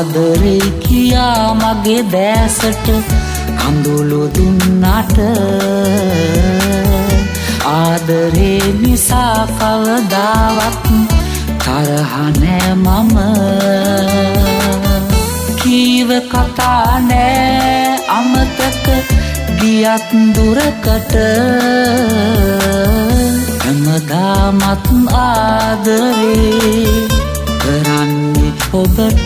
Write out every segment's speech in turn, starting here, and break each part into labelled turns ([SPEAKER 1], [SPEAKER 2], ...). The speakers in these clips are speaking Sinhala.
[SPEAKER 1] ආදරේ කියා මගේ දැසට කඳුළු දුන්නට ආදරේ නිසා කවදාවත් තරහ නෑ මම කීව කතා නෑ අමතක ගියත් දුරකට හැමදාමත් ආදරේ කරන්නේ ඔබට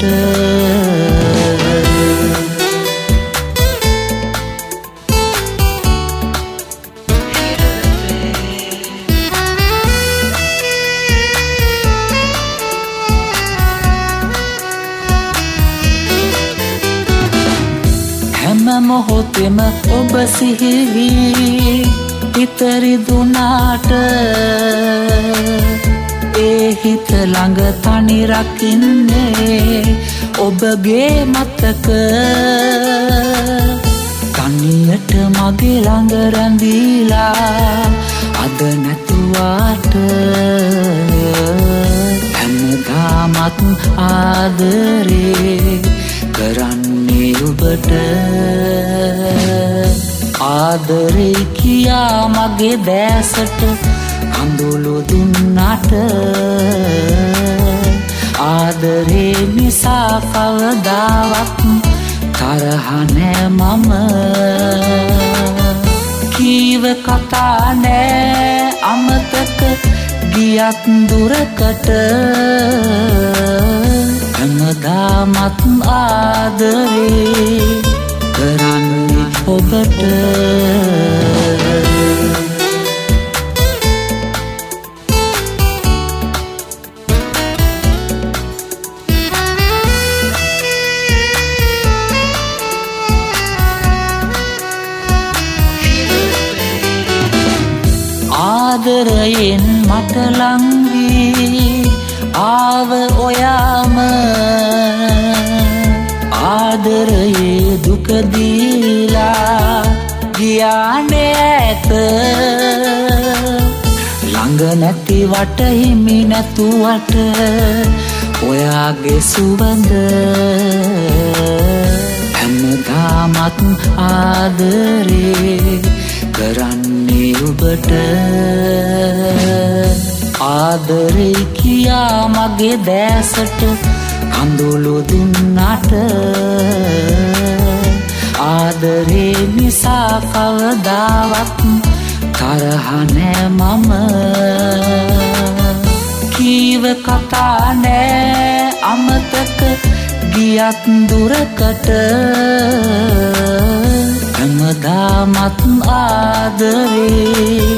[SPEAKER 1] හැම මොහොතෙම ඔබ සිහිවී ඉතරිදුනාට ඒ හිත ළඟ තනි රකින්නේ ඔබගේ මතක තනියට මගේ ළඟ රැඳීලා අද නැතුවාට හැමදාමත් ආදරේ කරන්නේ ඔබට ආදරේ කියා මගේ දැසට කඳුළු දුන්නට ආදරේ නිසා කවදාවත් තරහ නෑ මම කීව කතා නෑ අමතක ගියත් දුරකට හැමදාමත් ආදරේ කරන්නේ ඔබට ආදරයෙන් මට ලං වී ආව ඔයාම ආදරයේ දුක දීලා ගියානේ ඇත ළඟ නැති වට හිමි නැතුවට ඔයාගේ සුවඳ හැමදාමත් ආදරේ කරන්නේ ඔබට ආදරේ කියා මගේ දැසට කඳුළු දුන්නට ආදරේ නිසා කවදාවත් තරහ නෑ මම කීව කතා නෑ අමතක ගියත් දුරකට හැමදාමත් ආදරේ